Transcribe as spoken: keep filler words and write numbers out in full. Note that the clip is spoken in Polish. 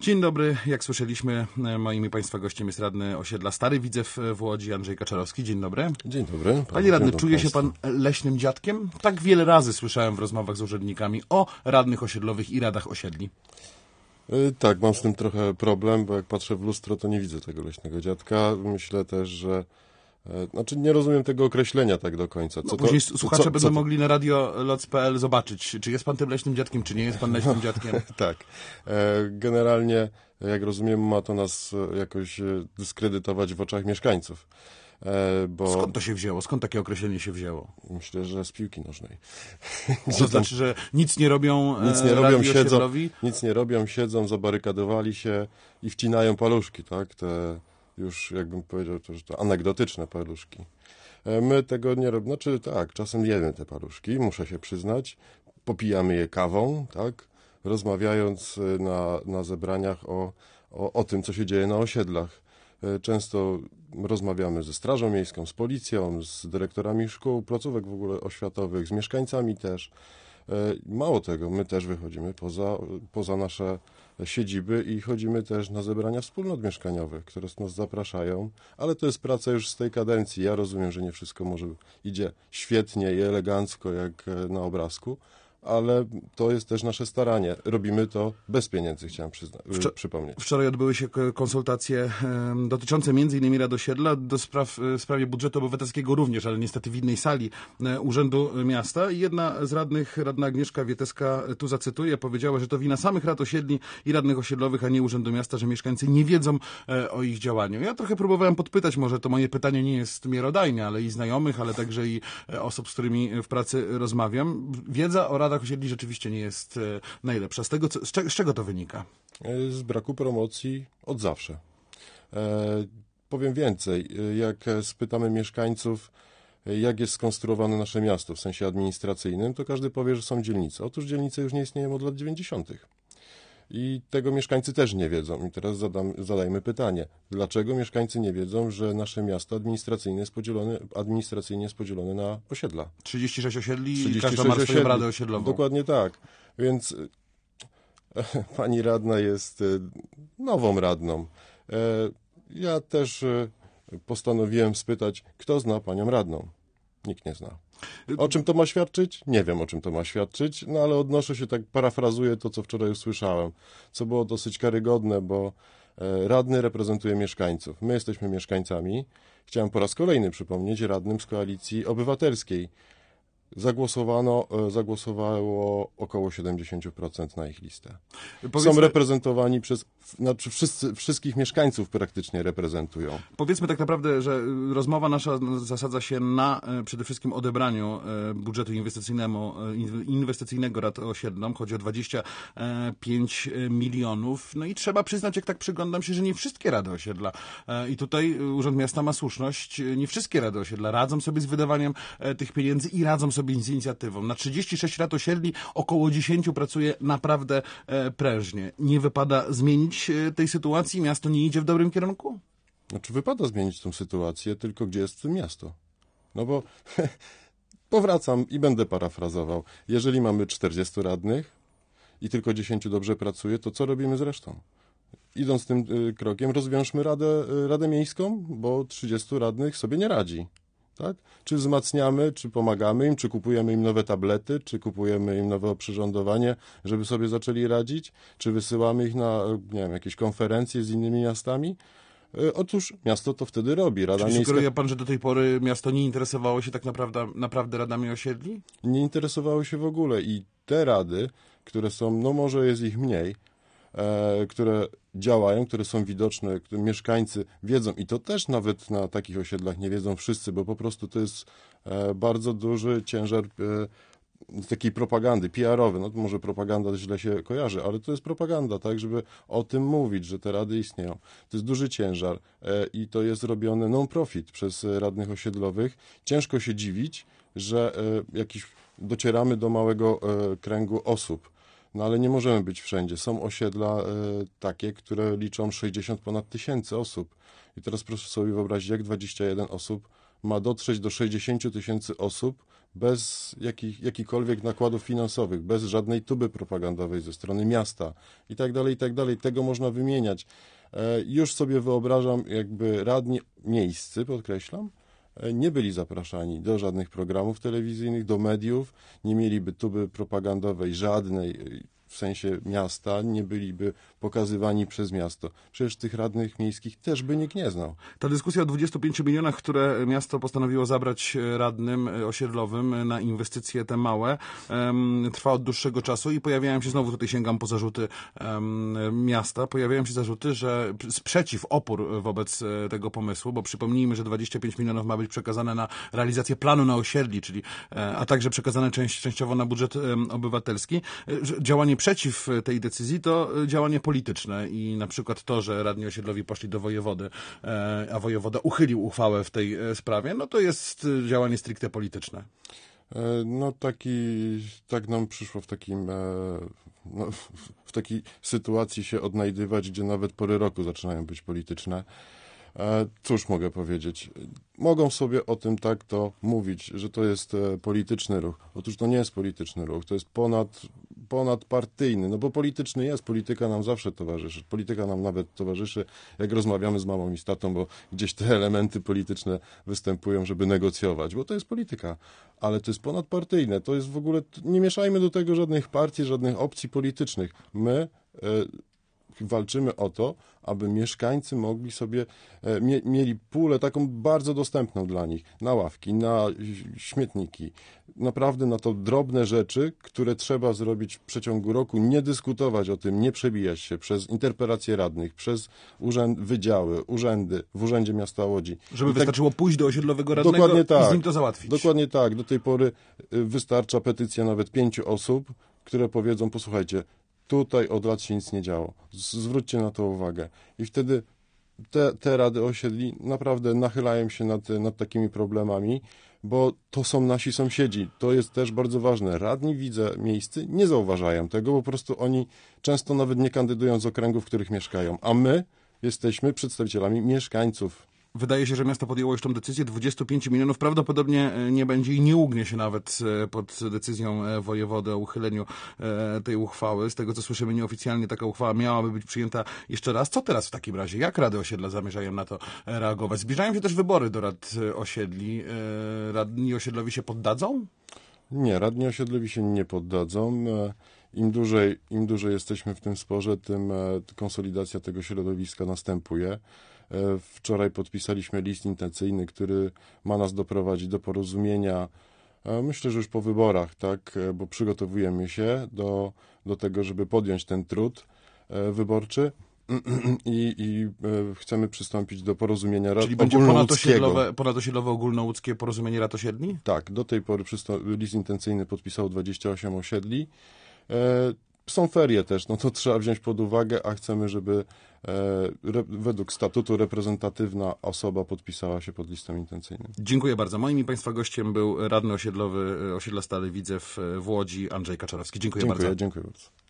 Dzień dobry. Jak słyszeliśmy, moim i Państwa gościem jest radny osiedla Stary Widzew w Łodzi, Andrzej Kaczarowski. Dzień dobry. Dzień dobry. Panie radny, czuje się pan leśnym dziadkiem? Tak wiele razy słyszałem w rozmowach z urzędnikami o radnych osiedlowych i radach osiedli. Yy, tak, mam z tym trochę problem, bo jak patrzę w lustro, to nie widzę tego leśnego dziadka. Myślę też, że Znaczy nie rozumiem tego określenia tak do końca. Co no, później to, słuchacze co, będą co mogli na radio loc kropka p l zobaczyć, czy jest pan tym leśnym dziadkiem, czy nie jest pan leśnym dziadkiem. Tak. Generalnie, jak rozumiem, ma to nas jakoś dyskredytować w oczach mieszkańców. Bo... Skąd to się wzięło? Skąd takie określenie się wzięło? Myślę, że z piłki nożnej. To znaczy, że nic nie robią nic nie robią, siedzą, nic nie robią, siedzą, zabarykadowali się i wcinają paluszki, tak? Te już jakbym powiedział, to, że to anegdotyczne paluszki. My tego nie robimy, znaczy tak, czasem jemy te paluszki, muszę się przyznać, popijamy je kawą, tak, rozmawiając na, na zebraniach o, o, o tym, co się dzieje na osiedlach. Często rozmawiamy ze Strażą Miejską, z policją, z dyrektorami szkół, placówek w ogóle oświatowych, z mieszkańcami też. Mało tego, my też wychodzimy poza, poza nasze siedziby i chodzimy też na zebrania wspólnot mieszkaniowych, które nas zapraszają, ale to jest praca już z tej kadencji. Ja rozumiem, że nie wszystko może idzie świetnie i elegancko jak na obrazku, ale to jest też nasze staranie. Robimy to bez pieniędzy, chciałem przyzna- Wczor- przypomnieć. Wczoraj odbyły się konsultacje e, dotyczące między innymi Rad Osiedla, do spraw, w sprawie budżetu obywatelskiego również, ale niestety w innej sali e, Urzędu Miasta. I jedna z radnych, radna Agnieszka Wieteska, tu zacytuję, powiedziała, że to wina samych rad osiedli i radnych osiedlowych, a nie Urzędu Miasta, że mieszkańcy nie wiedzą e, o ich działaniu. Ja trochę próbowałem podpytać, może to moje pytanie nie jest miarodajne, ale i znajomych, ale także i e, osób, z którymi w pracy rozmawiam. Wiedza o radach osiedli rzeczywiście nie jest e, najlepsza. Z tego, co, z, cze, z czego to wynika? Z braku promocji od zawsze. E, powiem więcej, jak spytamy mieszkańców, jak jest skonstruowane nasze miasto w sensie administracyjnym, to każdy powie, że są dzielnice. Otóż dzielnice już nie istnieją od lat dziewięćdziesiątych. I tego mieszkańcy też nie wiedzą. I teraz zadam, zadajmy pytanie. Dlaczego mieszkańcy nie wiedzą, że nasze miasto administracyjnie jest podzielone, administracyjnie jest podzielone na osiedla? trzydzieści sześć osiedli trzydzieści i każda sześć ma swoją radę osiedlową. Dokładnie tak. Więc pani radna jest nową radną. Ja też postanowiłem spytać, kto zna panią radną. Nikt nie zna. O czym to ma świadczyć? Nie wiem, o czym to ma świadczyć, no ale odnoszę się, tak parafrazuję to, co wczoraj usłyszałem, co było dosyć karygodne, bo radny reprezentuje mieszkańców. My jesteśmy mieszkańcami. Chciałem po raz kolejny przypomnieć radnym z Koalicji Obywatelskiej. Zagłosowano, zagłosowało około siedemdziesiąt procent na ich listę. Powiedzmy, są reprezentowani przez, znaczy wszyscy, wszystkich mieszkańców praktycznie reprezentują. Powiedzmy tak naprawdę, że rozmowa nasza zasadza się na przede wszystkim odebraniu budżetu inwestycyjnemu, inwestycyjnego rad osiedlom. Chodzi o dwadzieścia pięć milionów. No i trzeba przyznać, jak tak przyglądam się, że nie wszystkie rady osiedla. I tutaj Urząd Miasta ma słuszność. Nie wszystkie rady osiedla radzą sobie z wydawaniem tych pieniędzy i radzą sobie z inicjatywą. Na trzydzieści sześć rad osiedli około dziesięć pracuje naprawdę e, prężnie. Nie wypada zmienić e, tej sytuacji? Miasto nie idzie w dobrym kierunku? Znaczy wypada zmienić tę sytuację, tylko gdzie jest w tym miasto? No bo powracam i będę parafrazował. Jeżeli mamy czterdziestu radnych i tylko dziesięciu dobrze pracuje, to co robimy z resztą? Idąc tym y, krokiem, rozwiążmy radę, y, radę miejską, bo trzydziestu radnych sobie nie radzi. Tak? Czy wzmacniamy, czy pomagamy im, czy kupujemy im nowe tablety, czy kupujemy im nowe oprzyrządowanie, żeby sobie zaczęli radzić, czy wysyłamy ich na, nie wiem, jakieś konferencje z innymi miastami? Otóż miasto to wtedy robi. Rada Czyli Miejska... sugeruje pan, że do tej pory miasto nie interesowało się tak naprawdę, naprawdę radami osiedli? Nie interesowało się w ogóle i te rady, które są, no może jest ich mniej, e, które działają, które są widoczne, które mieszkańcy wiedzą i to też nawet na takich osiedlach nie wiedzą wszyscy, bo po prostu to jest e, bardzo duży ciężar e, takiej propagandy, P R owej. No to może propaganda źle się kojarzy, ale to jest propaganda, tak, żeby o tym mówić, że te rady istnieją. To jest duży ciężar e, i to jest robione non-profit przez radnych osiedlowych. Ciężko się dziwić, że e, jakiś docieramy do małego e, kręgu osób. No ale nie możemy być wszędzie. Są osiedla e, takie, które liczą sześćdziesiąt ponad tysięcy osób. I teraz proszę sobie wyobrazić, jak dwadzieścia jeden osób ma dotrzeć do sześćdziesięciu tysięcy osób bez jakich, jakichkolwiek nakładów finansowych, bez żadnej tuby propagandowej ze strony miasta i tak dalej, i tak dalej. Tego można wymieniać. Już sobie wyobrażam, jakby radni miejscy, podkreślam, nie byli zapraszani do żadnych programów telewizyjnych, do mediów, nie mieliby tuby propagandowej żadnej w sensie miasta, nie byliby pokazywani przez miasto. Przecież tych radnych miejskich też by nikt nie znał. Ta dyskusja o dwudziestu pięciu milionach, które miasto postanowiło zabrać radnym osiedlowym na inwestycje te małe, trwa od dłuższego czasu i pojawiają się, znowu tutaj sięgam po zarzuty miasta, pojawiają się zarzuty, że sprzeciw, opór wobec tego pomysłu, bo przypomnijmy, że dwadzieścia pięć milionów ma być przekazane na realizację planu na osiedli, czyli, a także przekazane część, częściowo na budżet obywatelski. Działanie przeciw tej decyzji to działanie polityczne i na przykład to, że radni osiedlowi poszli do wojewody, a wojewoda uchylił uchwałę w tej sprawie, no to jest działanie stricte polityczne. No taki, tak nam przyszło w takim, no, w takiej sytuacji się odnajdywać, gdzie nawet pory roku zaczynają być polityczne. Cóż mogę powiedzieć? Mogą sobie o tym tak to mówić, że to jest polityczny ruch. Otóż to nie jest polityczny ruch, to jest ponad, ponadpartyjny, no bo polityczny jest, polityka nam zawsze towarzyszy. Polityka nam nawet towarzyszy, jak rozmawiamy z mamą i z tatą, bo gdzieś te elementy polityczne występują, żeby negocjować, bo to jest polityka. Ale to jest ponadpartyjne, to jest w ogóle, nie mieszajmy do tego żadnych partii, żadnych opcji politycznych. My walczymy o to, aby mieszkańcy mogli sobie, mie, mieli pulę taką bardzo dostępną dla nich, na ławki, na śmietniki, naprawdę na to drobne rzeczy, które trzeba zrobić w przeciągu roku, nie dyskutować o tym, nie przebijać się przez interpelacje radnych, przez urzęd, wydziały, urzędy w Urzędzie Miasta Łodzi. Żeby I wystarczyło tak, pójść do osiedlowego radnego dokładnie tak, i z nim to załatwić. Dokładnie tak. Do tej pory wystarcza petycja nawet pięciu osób, które powiedzą, posłuchajcie, tutaj od lat się nic nie działo. Zwróćcie na to uwagę. I wtedy te, te rady osiedli naprawdę nachylają się nad, nad takimi problemami, bo to są nasi sąsiedzi. To jest też bardzo ważne. Radni, widzę, miejscy nie zauważają tego, bo po prostu oni często nawet nie kandydują z okręgów, w których mieszkają. A my jesteśmy przedstawicielami mieszkańców. Wydaje się, że miasto podjęło już tą decyzję. dwudziestu pięciu milionów prawdopodobnie nie będzie i nie ugnie się nawet pod decyzją wojewody o uchyleniu tej uchwały. Z tego, co słyszymy nieoficjalnie, taka uchwała miałaby być przyjęta jeszcze raz. Co teraz w takim razie? Jak rady osiedla zamierzają na to reagować? Zbliżają się też wybory do rad osiedli. Radni osiedlowi się poddadzą? Nie, radni osiedlowi się nie poddadzą. Im dłużej, im dłużej jesteśmy w tym sporze, tym konsolidacja tego środowiska następuje. Wczoraj podpisaliśmy list intencyjny, który ma nas doprowadzić do porozumienia, myślę, że już po wyborach, tak, bo przygotowujemy się do, do tego, żeby podjąć ten trud wyborczy i, i chcemy przystąpić do porozumienia rad ogólnołódzkiego. Czyli będzie ponadosiedlowe, ponadosiedlowe ogólnołódzkie porozumienie rad osiedli? Tak, do tej pory list intencyjny podpisało dwadzieścia osiem osiedli. Są ferie też, no to trzeba wziąć pod uwagę, a chcemy, żeby e, re, według statutu reprezentatywna osoba podpisała się pod listem intencyjnym. Dziękuję bardzo. Moim i Państwa gościem był radny osiedlowy osiedla Stale Widzew w Łodzi, Andrzej Kaczorowski. Dziękuję, dziękuję bardzo. Dziękuję bardzo.